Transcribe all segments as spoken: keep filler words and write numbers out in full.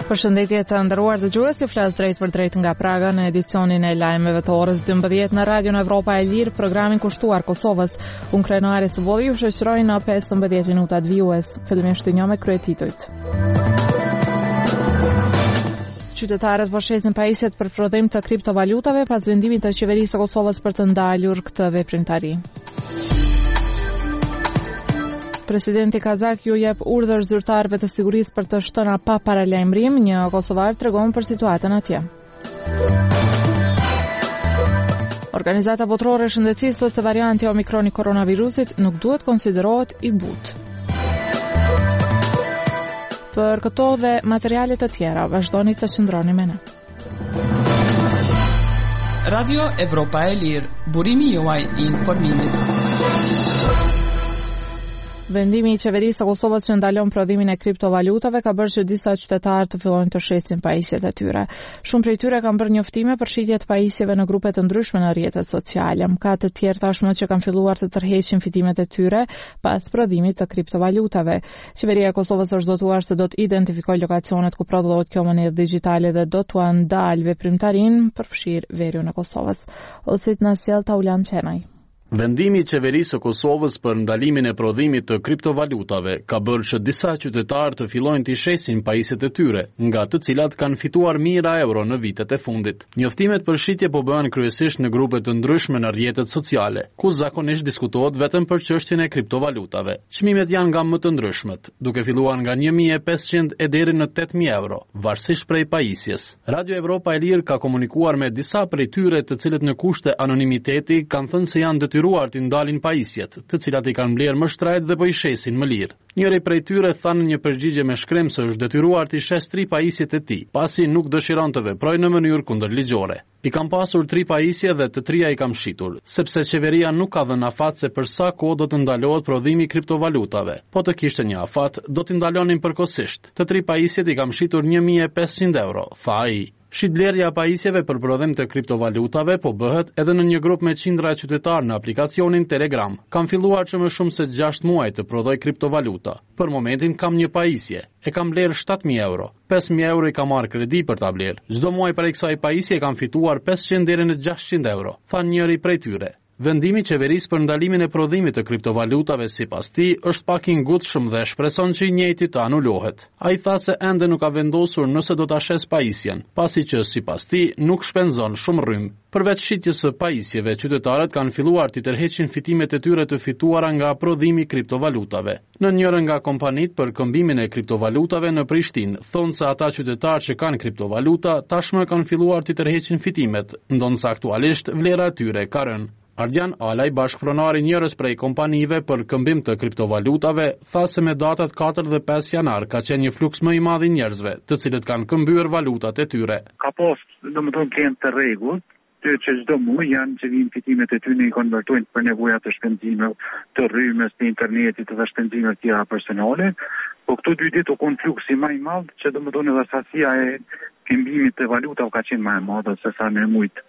Përshëndetje të nderuar dëgjues, ju flas drejt për drejt nga Praga në edicionin e lajmeve të orës dymbëdhjetë në Radion Evropa e Lirë, programin kushtuar Kosovës. Unë Krenari Cubulli ju shoqëroj në pesëmbëdhjetë minutat vijues. Fillimisht një me kryetitujt. Qytetarët po shesin pajisjet për prodhim të kriptovalutave pas vendimit të qeverisë së Kosovës për të ndalur këtë veprimtari. Presidenti kazak ju jep urdhër zyrtarëve të sigurisë për të shtëna pa paralajmërim, një kosovar tregon për situatën atje. Organizata botërore e shëndetësisë thotë se varianti Omikron i koronavirusit nuk duhet konsiderohet i butë. Për këto dhe materiale të tjera, vazhdoni të qëndroni me ne. Radio Evropa e Lirë, burimi juaj i informimit. Vendimi i qeverisë së Kosovës që ndalon prodhimin e kriptovalutave ka bërë që disa qytetarë të fillojnë të shesin pajisjet e tyre. Shumë prej tyre kanë bërë njoftime për shitje të pajisjeve në grupe të ndryshme në rrjetet sociale. Ka të tjerë tashmë që kanë filluar të tërheqin fitimet e tyre pas prodhimit të kriptovalutave. Qeveria e Kosovës është dotuar se do të identifikojë lokacionet ku prodhohet kjo monedhë digjitale dhe do t'u ndalë veprimtarinë për fshirë veriun e Kosovës. Osit na sjell Taulan Çenaj. Vendimi i qeverisë së Kosovës për ndalimin e prodhimit të kriptovalutave ka bërë që disa qytetarë të fillojnë të shesin pajisjet e tyre, nga të cilat kanë fituar mijëra euro në vitet e fundit. Njoftimet për shitje po bëhen kryesisht në grupe të ndryshme në rrjetet sociale, ku zakonisht diskutohet vetëm për çështjen e kriptovalutave. Çmimet janë nga më të ndryshmet, duke filluar nga një mijë e pesëqind e deri në tetë mijë euro, varësisht prej pajisjes. Radio Evropa e Lirë ka komunikuar me disa prej tyre, të cilët në kushte anonimiteti kanë thënë se janë detyruar të ndalin pajisjet, të cilat i kanë mbledhur më shtrejt dhe po i shesin më lirë. Njëri prej tyre thanë një përgjigje me shkrim se është detyruar të shes tri pajisjet e tij, pasi nuk dëshiron të veprojë në mënyrë kundërligjore. I kam pasur tri pajisje dhe të trija i kam shitur, sepse qeveria nuk ka dhënë afat se për sa kohë do të ndalohet prodhimi i kriptovalutave. Po të kishte një afat, do t'i ndalonin përkohësisht. Të tri pajisjet i kam shitur një mijë e pesëqind euro, tha ai. Shitblerja pajisjeve për prodhim të kriptovalutave po bëhet edhe në një grup me qindra qytetarë në aplikacionin Telegram. Kam filluar që më shumë se gjashtë muaj të prodhoj kriptovaluta. Për momentin kam një pajisje, e kam blerë shtatë mijë euro. pesë mijë euro i kam marrë kredi për ta blerë. Çdo muaj prej kësaj pajisje kam fituar pesëqind deri në gjashtëqind euro, tha njëri prej tyre. Vendimi i qeverisë për ndalimin e prodhimit të kriptovalutave sipas tij është pak i ngutshëm dhe shpreson që i njëjti të anulohet. Ai tha se ende nuk ka vendosur nëse do ta shes pajisjen, pasi që sipas tij nuk shpenzon shumë rrymë. Përveç shitjes së pajisjeve, qytetarët kanë filluar të tërheqin fitimet e tyre të fituara nga prodhimi i kriptovalutave. Në njërin nga kompanitë për këmbimin e kriptovalutave në Prishtinë, thonë se ata qytetarë që kanë kriptovaluta tashmë kanë filluar të tërheqin fitimet, ndonse aktualisht vlera e tyre ka rënë. Ardian Alaj, bashkëpronari njërës prej kompanive për këmbim të kriptovalutave, tha se me datat katër dhe pesë janar ka qenë një fluks më i madh i njerëzve, të cilët kanë këmbyer valutat e tyre. Ka pas, domethënë, klientë të rregullt, të që çdo muaj janë që vinë fitimet e tyre i konvertojnë për nevojat të shpenzimeve të rrymës, të internetit dhe shpenzimeve të tjera personale. Po këto dy ditë u kon fluksi më i madh, që domethënë edhe sasia e këmbimit të valutave ka qenë më e madhe se sa në muajt.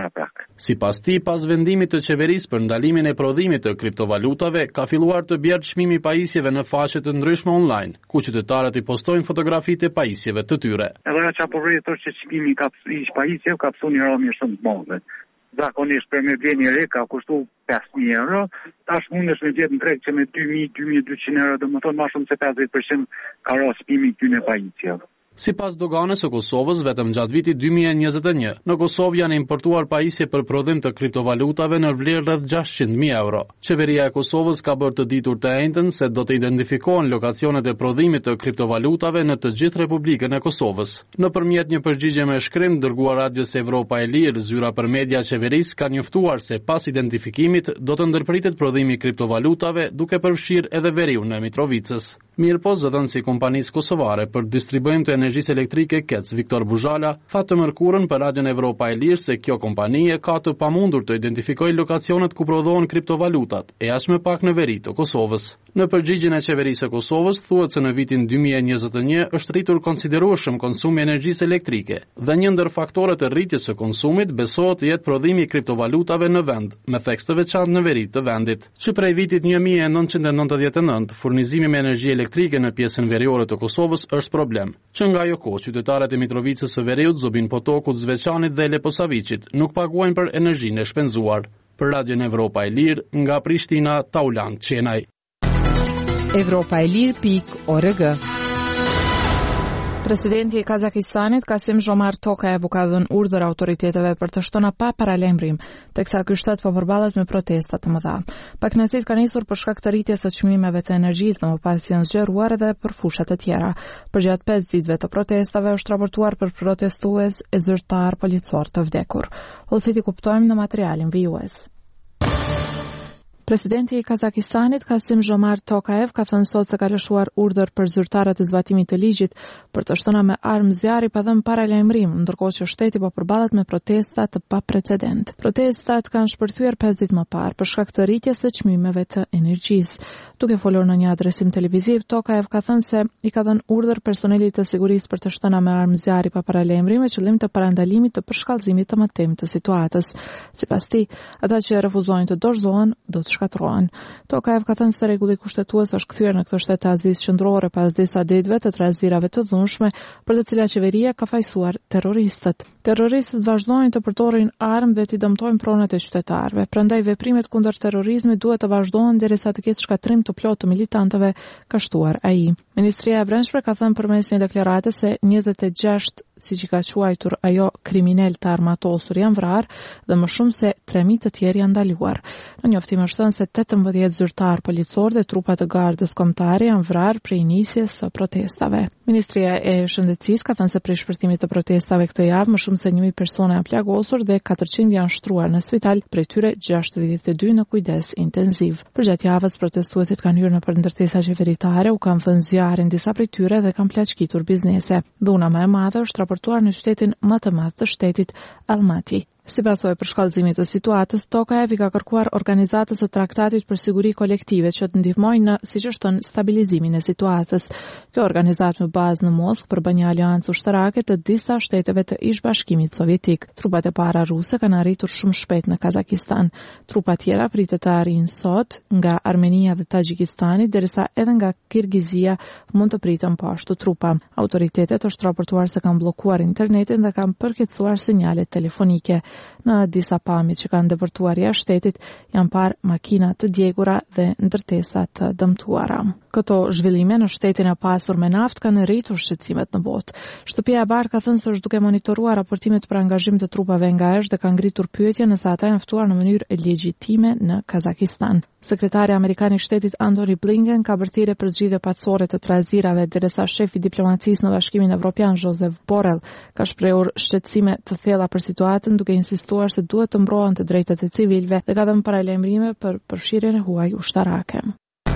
Sipas tij, pas vendimit të qeverisë për ndalimin e prodhimit të kriptovalutave, ka filluar të bjerë çmimi i pajisjeve në faqe të ndryshme online, ku qytetarët i postojnë fotografitë e pajisjeve të tyre. Edhe ajo çapo rrethor që çmimi ka i pajisjeve ka psuar një rëmje shumë të madhe. Zakonisht për me blerë një re ka kushtuar pesë mijë euro, tash mundesh me gjetë në treg që me dy mijë dy mijë e dyqind euro, domethënë më shumë se pesëdhjetë përqind ka rënë çmimi i këtyre pajisjeve. Sipas doganës së Kosovës, vetëm gjatë vitit dy mijë e njëzet e një, në Kosovë janë importuar pajisje për prodhim të kriptovalutave në vlerë rreth gjashtëqind mijë euro. Qeveria e Kosovës ka bërë të ditur të njëjtën se do të identifikohen lokacionet e prodhimit të kriptovalutave në të gjithë Republikën e Kosovës. Nëpërmjet një përgjigje me shkrim dërguar Radios Evropa e Lirë, zyra për media e qeverisë ka njoftuar se pas identifikimit do të ndërpritet prodhimi i kriptovalutave, duke përfshirë edhe veriun e Mitrovicës. Mirëpo zëdhënësi kompanisë kosovare për distribuim të energjisë elektrike K E C, Viktor Buzhala, tha të mërkurën për Radion Evropa e Lirë se kjo kompani e ka të pamundur të identifikojë lokacionet ku prodhohen kriptovalutat, e as më pak në veri të Kosovës. Në përgjigjen e qeverisë së Kosovës thuhet se në vitin dy mijë e njëzet e një është rritur konsiderueshëm konsumi i energjisë elektrike dhe një ndër faktorët e rritjes së konsumit besohet të jetë prodhimi i kriptovalutave në vend, me theks të veçantë në veri të vendit. Që prej vitit një mijë e nëntëqind e nëntëdhjetë e nëntë, furnizimi me energji elektrike në pjesën veriore të Kosovës është problem. Që nga ajo kohë, qytetarët e Mitrovicës së Veriut, Zobin Potokut, Zveçanit dhe Leposaviçit nuk paguajnë për energjinë e shpenzuar. Për Radion Evropa e Lirë, nga Prishtina, Taulant Qenaj. Evropa e Lirë pikë org. Presidenti i Kazakistanit Kasim Jomart Tokayev u ka dhënë urdhër autoriteteve për të shtona pa paralajmërim, teksa ky shtet po përballet me protesta të mëdha. Paknacit kanë nisur për shkak të rritjes së çmimeve të energjisë dhe më pas janë zgjeruar edhe për fusha të tjera. Përgjatë pesë ditëve të protestave është raportuar për protestues e zyrtar policor të vdekur. Ose ti kuptojmë në materialin vijues. Presidenti i Kazakistanit Kasim Jomart Tokayev ka thënë sot se ka lëshuar urdhër për zyrtarët e zbatimit të ligjit për të shtuar me armë zjarri pa dhënë paralajmërim, ndërkohë që shteti po përballet me protesta të paprecedent. Protestat kanë shpërthyer pesë ditë më parë për shkak të rritjes së çmimeve të energjisë. Duke folur në një adresim televiziv, Tokayev ka thënë se i ka dhënë urdhër personelit të sigurisë për të shtuar me armë zjarri pa paralajmërim me qëllim të parandalimit të përshkallëzimit të mëtejmë të situatës. Sipas tij, ata që refuzojnë të dorëzohen do të shkatrohen. Tokayev ka thënë se rregulli kushtetues është kthyer në këtë shtet të Azisë Qendrore pas disa ditëve të trazirave të dhunshme për të cilat qeveria ka fajsuar terroristët. Terroristët vazhdojnë të përdorin armë dhe të dëmtojnë pronat e qytetarëve. Prandaj veprimet kundër terrorizmit duhet të vazhdohen derisa të ketë shkatrim të plotë të militantëve, ka shtuar ai. Ministria e Brendshme ka thënë përmes një deklarate se njëzet e gjashtë, siç i ka quajtur ajo, kriminal të armatosur janë vrarë dhe më shumë se tre mijë të tjerë janë ndaluar. Në njoftim është thënë se tetëmbëdhjetë zyrtar policor dhe trupa të gardës kombëtare janë vrarë prej nisjes së protestave. Ministria e Shëndetësisë ka thënë se prej shpërtimit të protestave këtë javë më shumë se një mijë persona janë plagosur dhe katërqind janë shtruar në spital, prej tyre gjashtëdhjetë e dy në kujdes intenziv. Përgjatë javës protestuesit kanë hyrë në ndërtesa qeveritare, u kanë vënë zjarrin disa prej tyre dhe kanë plaçkitur biznese. Dhuna më e madhe është raportuar në qytetin më të madh të shtetit, Almaty. Si pasojë për shkallëzimit të situatës, Tokayev i ka kërkuar organizatës së traktatit për siguri kolektive që të ndihmojnë në, siç është thënë, stabilizimin e situatës. Kjo organizatë me bazë në Moskë përbën një aleancë ushtarake të disa shteteve të ish-bashkimit sovjetik. Trupat e para ruse kanë arritur shumë shpejt në Kazakistan. Trupa tjera pritet të arrijnë sot nga Armenia dhe Tagjikistani, derisa edhe nga Kirgizia mund të pritën po ashtu trupa. Autoritetet është raportuar se kanë bllokuar internetin dhe kanë përkecuar sinjalet telefonike. Në disa pamje që kanë depërtuar jashtë shtetit janë parë makina të djegura dhe ndërtesa të dëmtuara. Këto zhvillime në shtetin e pasur me naftë kanë rritur shqetësimet në botë. Shtëpia e Bardhë ka thënë se është duke monitoruar raportimet për angazhim të trupave nga jashtë dhe ka ngritur pyetje nëse ata janë ftuar në mënyrë legjitime në Kazakistan. Sekretari amerikan i shtetit Antony Blinken ka bërthirë për zgjidhje pacore të trazirave, derisa shefi diplomacisë në Bashkimin Evropian Josep Borrell ka shprehur shqetësime të thella për situatën, duke insistuar se duhet të mbrohen të drejtat e civilëve dhe ka dhënë paralajmërime për përfshirjen e huaj ushtarake.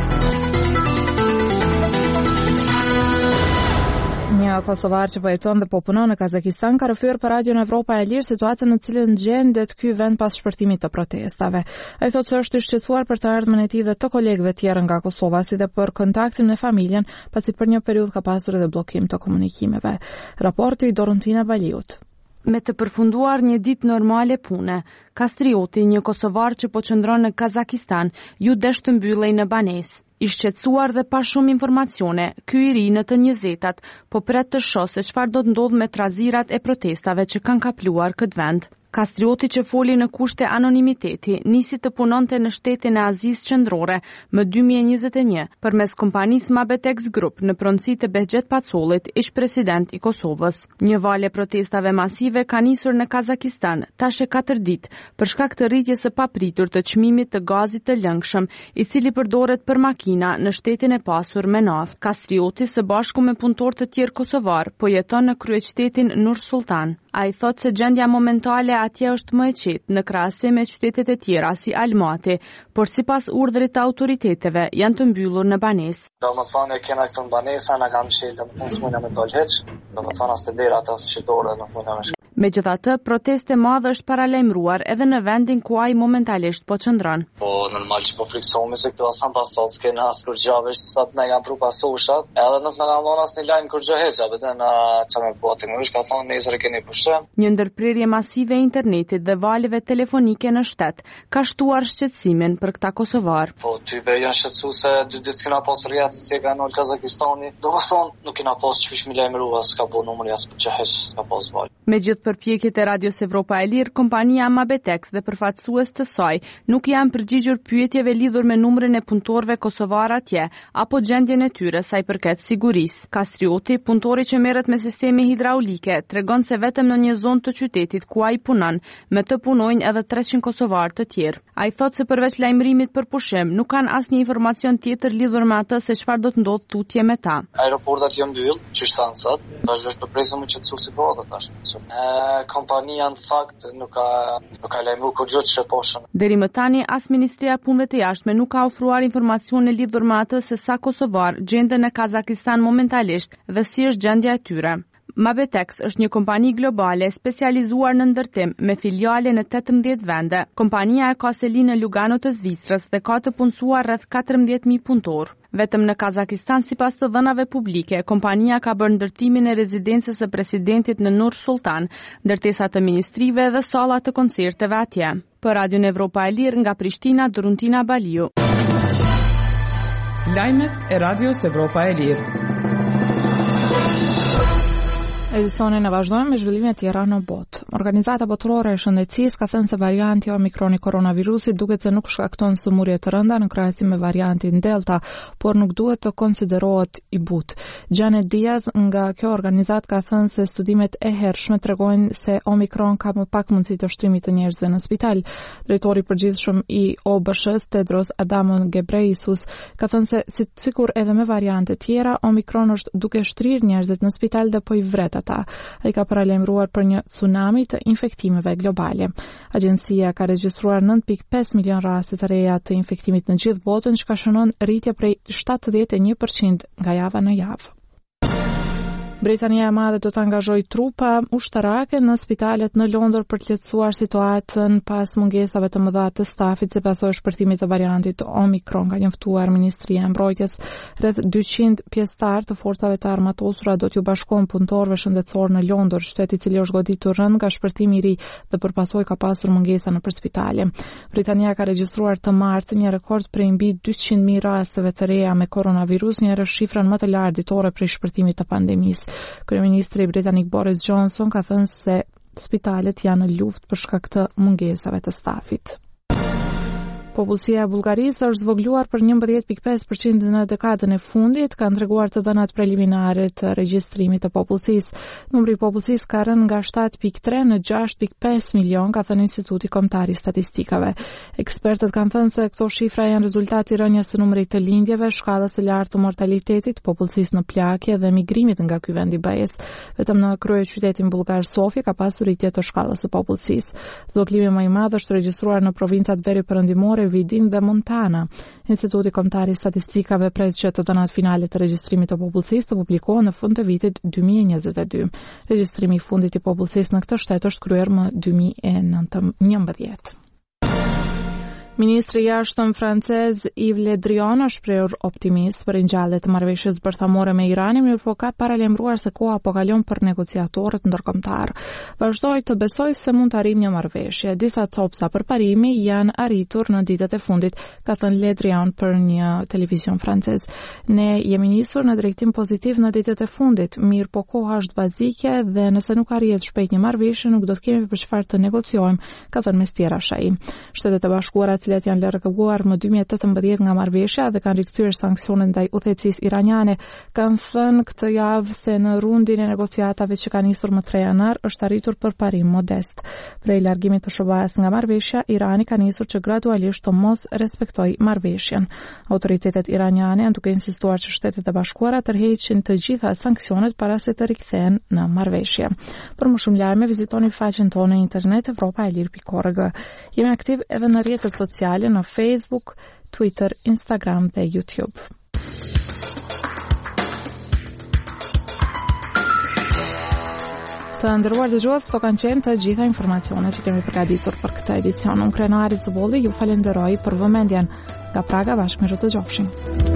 Një kosovar që po jeton dhe po punon në Kazakistan ka rrëfyer për Radion Evropa e Lirë situatën në cilën gjendet ky vend pas shpërtimit të protestave. Ai thotë se është i shqetësuar për të ardhmen e tij dhe të kolegëve tjerë nga Kosova, si dhe për kontaktin me familjen, pasi për një periudhë ka pasur edhe bllokim të komunikimeve. Raporti i Dorontina Baliut. Me të përfunduar një ditë normale pune, Kastrioti, një kosovar që po qëndron në Kazakistan, ju desh të mbyllej në banesë. I shqetësuar dhe pa shumë informacione, ky i ri në të njëzetat, po pret të shohë se çfarë do të ndodhë me trazirat e protestave që kanë kapluar këtë vend. Kastrioti, që foli në kushte anonimiteti, nisi të punonte në shtetin e Azisë Qendrore më dy mijë e njëzet e një përmes kompanisë Mabetex Group në pronësi të Behxhet Pacollit, ish president i Kosovës. Një valë protestave masive ka nisur në Kazakistan tash e katër ditë për shkak të rritjes së papritur të çmimit të gazit të lëngshëm, i cili përdoret për makina në shtetin e pasur me naftë. Kastrioti, së bashku me punëtorë të tjerë kosovar, po jeton në kryeqytetin Nur Sultan. Ai thotë se gjendja momentale atje është më e qetë në krahasim me qytetet e tjera si Almaty, por sipas urdhrit të autoriteteve janë të mbyllur në banesë. Do më thonë e kena këtu në banesa, na kam qelë, do më thonë s'muna me dojtë heq, do më thonë as të dera atas që dore, nuk muna me shkë. Megjithatë, proteste madhe është paralajmëruar edhe në vendin ku ai momentalisht po qëndron. Po normal që po friksohemi se këtu as pas sot s'kena as kur gjave që sot na janë pru pasoshat, edhe nuk na kanë dhënë asnjë lajm kur gjë heqa, vetëm na çamë po teknologjisht ka thonë nesër e keni pushim. Një ndërprerje masive e internetit dhe valeve telefonike në shtet ka shtuar shqetësimin për këta kosovar. Po ty be janë shqetësuar se dy ditë kena pas rrjet se ka në Kazakistani. Do të thonë nuk kena pas çish më lajmëruar, s'ka bu numri as gjë heq, s'ka pas val. Me gjithë përpjekjet e Radios Evropa e Lirë, kompania Mabetex dhe përfaqësues të saj nuk janë përgjigjur pyetjeve lidhur me numrin e punëtorëve kosovar atje apo gjendjen e tyre sa i përket sigurisë. Kastrioti, punëtori që merret me sisteme hidraulike, tregon se vetëm në një zonë të qytetit ku ai punon, me të punojnë edhe treqind kosovar të tjerë. Ai thotë se përveç lajmërimit për pushim, nuk kanë asnjë informacion tjetër lidhur me atë se çfarë do të ndodhë tutje me ta. Aeroportat janë mbyll, që shtan sot. Tash është përpresur më qetësuar situata tash. E kompania në fakt nuk ka nuk ka lajmëruar kur gjë të poshën. Deri më tani as Ministria e Punëve të Jashtme nuk ka ofruar informacione lidhur me atë se sa kosovar gjenden në Kazakistan momentalisht dhe si është gjendja e tyre. Mabetex është një kompani globale specializuar në ndërtim me filiale në tetëmbëdhjetë vende. Kompania e ka seli në Lugano të Zvicrës dhe ka të punësuar rreth katërmbëdhjetë mijë punëtor. Vetëm në Kazakistan, sipas të dhënave publike, kompania ka bërë ndërtimin e rezidencës së presidentit në Nur Sultan, ndërtesa të ministrive dhe salla të koncerteve atje. Për Radion Evropa e Lirë nga Prishtina, Doruntina Baliu. Lajmet e Radios Evropa e Lirë. Edicionin e vazhdojmë me zhvillime tjera në botë. Organizata botërore e shëndetësisë ka thënë se varianti Omikron i koronavirusit duket se nuk shkakton sëmurje të rënda në krahasim me variantin Delta, por nuk duhet të konsiderohet i butë. Janet Diaz nga kjo organizatë ka thënë se studimet e hershme tregojnë se Omikron ka më pak mundësi të shtrimit të njerëzve në spital. Drejtori i përgjithshëm i O B S H-s Tedros Adhanom Ghebreyesus ka thënë se si, sikur edhe me variante tjera, Omikron është duke shtrirë njerëzit në spital dhe po i vret ata. Ai ka paralajmëruar për një tsunami të infektimeve globale. Agjencia ka regjistruar nëntë pikë pesë milion raste të reja të infektimit në gjithë botën, që ka shënon rritje prej shtatëdhjetë e një përqind nga java në javë. Britania e Madhe do të angazhojë trupa ushtarake në spitalet në Londër për të lehtësuar situatën pas mungesave të mëdha të stafit si pasojë shpërthimit të variantit Omikron, ka njoftuar Ministria e Mbrojtjes. Rreth dyqind pjesëtar të forcave të armatosura do t'ju bashkohen punëtorëve shëndetësor në Londër, shteti i cili është goditur rënd nga shpërthimi i ri dhe për pasojë ka pasur mungesa nëpër spitale. Britania ka regjistruar të martë një rekord prej mbi dyqind mijë rasteve të reja me koronavirus, një shifrën më të lartë ditore prej shpërthimit të pandemisë. Kryeministri britanik Boris Johnson ka thënë se spitalet janë në luftë për shkak të mungesave të stafit. Popullsia e Bullgarisë është zvogluar për njëmbëdhjetë pikë pesë përqind në dekadën e fundit, kanë treguar të dhënat preliminare të regjistrimit të popullsisë. Numri i popullsisë ka rënë nga shtatë pikë tre në gjashtë pikë pesë milion, ka thënë Instituti Kombëtar i Statistikave. Ekspertët kanë thënë se këto shifra janë rezultati i rënies së numrit të lindjeve, shkallës së lartë të mortalitetit, popullsisë në plagje dhe migrimit nga ky vend i BE-s. Vetëm në kryeqytetin bullgar Sofia ka pasur rritje të shkallës së popullsisë. Zvoglimi më i madh është regjistruar në provincat veri perëndimore, Vidin dhe Montana. Instituti Kombëtar i Statistikave pret që të dhënat finale të regjistrimit të popullsisë të publikohen në fund të vitit dy mijë e njëzet e dy. Regjistrimi i fundit i popullsisë në këtë shtet është kryer më dy mijë e njëmbëdhjetë. Ministri i jashtëm francez Yves Le Drian është shprehur optimist për ringjallje të marrëveshjes bërthamore me Iranin, mirëpo ka paralajmëruar se koha po kalon për negociatorët ndërkombëtar. Vazhdoi të besoj se mund të arrijmë një marrëveshje. Disa copsa përparimi janë arritur në ditët e fundit, ka thënë Le Drian për një televizion francez. Ne jemi nisur në drejtim pozitiv në ditët e fundit, mirë po koha është bazike dhe nëse nuk arrihet shpejt një marrëveshje, nuk do të kemi për çfarë të negociojmë, ka thënë Mestira Shai. Shtetet e Bashkuara cilat janë larguar më dy mijë e tetëmbëdhjetë nga marrëveshja dhe kanë rikthyer sanksionet ndaj udhëheqësisë iraniane, kanë thënë këtë javë se në rundin e negociatave që ka nisur më tre janar është arritur përparim modest. Prej largimit të S B A-s nga marrëveshja, Irani ka nisur që gradualisht të mos respektojë marrëveshjen. Autoritetet iraniane janë duke insistuar që Shtetet e Bashkuara tërheqin të gjitha sanksionet para se të rikthehen në marrëveshje. Për më shumë lajme vizitoni faqen tonë në internet evropa e lirë pikë org. Jemi aktiv edhe në rrjetet sociale në Facebook, Twitter, Instagram dhe YouTube. Të nderuar dëgjues, këto kanë qenë të gjitha informacionet që kemi përgatitur për këtë edicion. Unë Krenari Zubolli ju falenderoj për vëmendjen. Nga Praga bashkë me Rëtë Gjofshin.